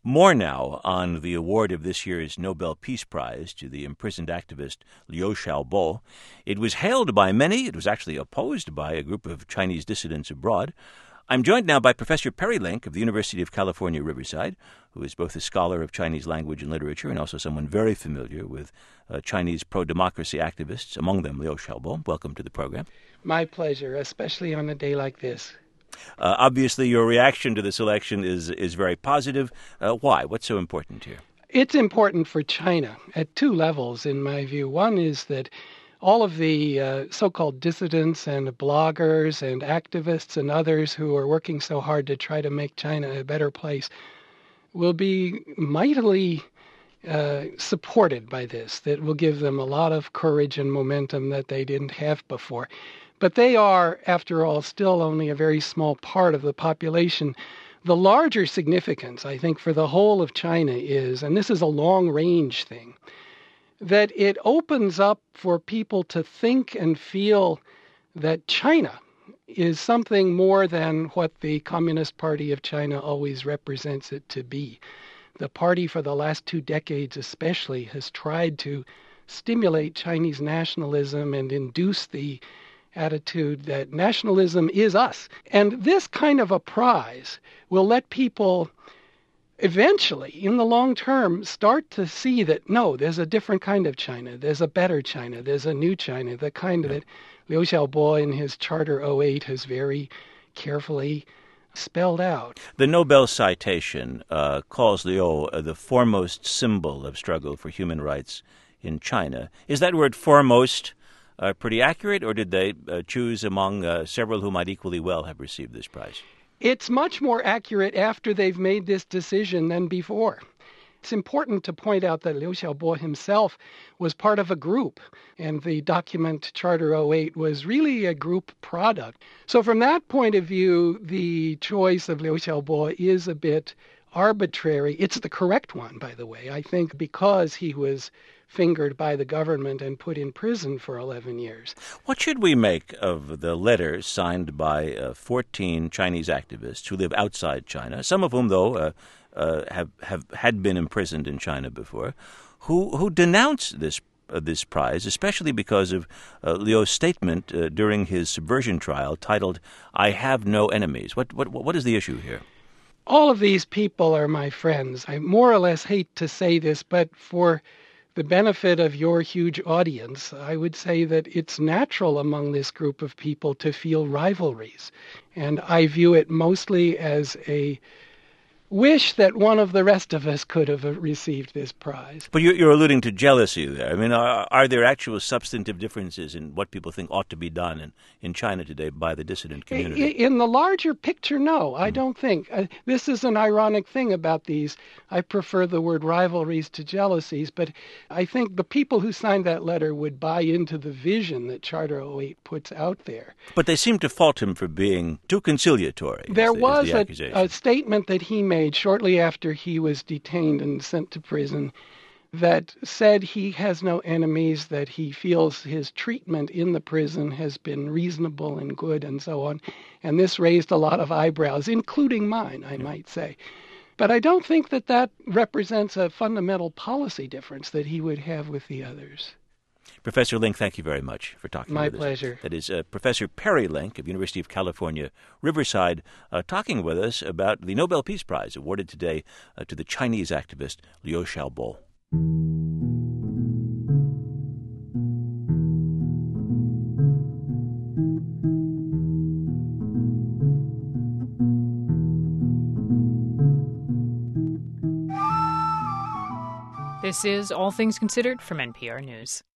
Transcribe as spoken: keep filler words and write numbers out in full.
More now on the award of this year's Nobel Peace Prize to the imprisoned activist Liu Xiaobo. It was hailed by many. It was actually opposed by a group of Chinese dissidents abroad. I'm joined now by Professor Perry Link of the University of California, Riverside, who is both a scholar of Chinese language and literature and also someone very familiar with uh, Chinese pro-democracy activists, among them Liu Xiaobo. Welcome to the program. My pleasure, especially on a day like this. Uh, obviously, your reaction to this election is is very positive. Uh, why? What's so important here? It's important for China at two levels, in my view. One is that all of the uh, so-called dissidents and bloggers and activists and others who are working so hard to try to make China a better place will be mightily uh, supported by this. That will give them a lot of courage and momentum that they didn't have before. But they are, after all, still only a very small part of the population. The larger significance, I think, for the whole of China is, and this is a long-range thing, that it opens up for people to think and feel that China is something more than what the Communist Party of China always represents it to be. The party, for the last two decades especially, has tried to stimulate Chinese nationalism and induce the attitude that nationalism is us. And this kind of a prize will let people eventually, in the long term, start to see that, no, there's a different kind of China. There's a better China. There's a new China, the kind that Liu Xiaobo in his Charter oh eight has very carefully spelled out. The Nobel citation uh, calls Liu uh, the foremost symbol of struggle for human rights in China. Is that word foremost Uh, pretty accurate, or did they uh, choose among uh, several who might equally well have received this prize? It's much more accurate after they've made this decision than before. It's important to point out that Liu Xiaobo himself was part of a group, and the document Charter oh eight was really a group product. So from that point of view, the choice of Liu Xiaobo is a bit arbitrary. It's the correct one, by the way, I think, because he was fingered by the government and put in prison for eleven years. What should we make of the letter signed by uh, fourteen Chinese activists who live outside China, some of whom, though, uh, uh, have, have had been imprisoned in China before, who, who denounce this uh, this prize, especially because of uh, Liu's statement uh, during his subversion trial titled, "I have no enemies"? What, what, what is the issue here? All of these people are my friends. I more or less hate to say this, but for the benefit of your huge audience, I would say that it's natural among this group of people to feel rivalries. And I view it mostly as a wish that one of the rest of us could have received this prize. But you're alluding to jealousy there. I mean, are, are there actual substantive differences in what people think ought to be done in, in China today by the dissident community? In the larger picture, no, I don't think. Uh, this is an ironic thing about these. I prefer the word rivalries to jealousies, but I think the people who signed that letter would buy into the vision that Charter oh eight puts out there. But they seem to fault him for being too conciliatory. There the, was the a, a statement that he made shortly after he was detained and sent to prison that said he has no enemies, that he feels his treatment in the prison has been reasonable and good and so on. And this raised a lot of eyebrows, including mine, I might say. But I don't think that that represents a fundamental policy difference that he would have with the others. Professor Link, thank you very much for talking My with us. My pleasure. That is uh, Professor Perry Link of University of California, Riverside, uh, talking with us about the Nobel Peace Prize awarded today uh, to the Chinese activist Liu Xiaobo. This is All Things Considered from N P R News.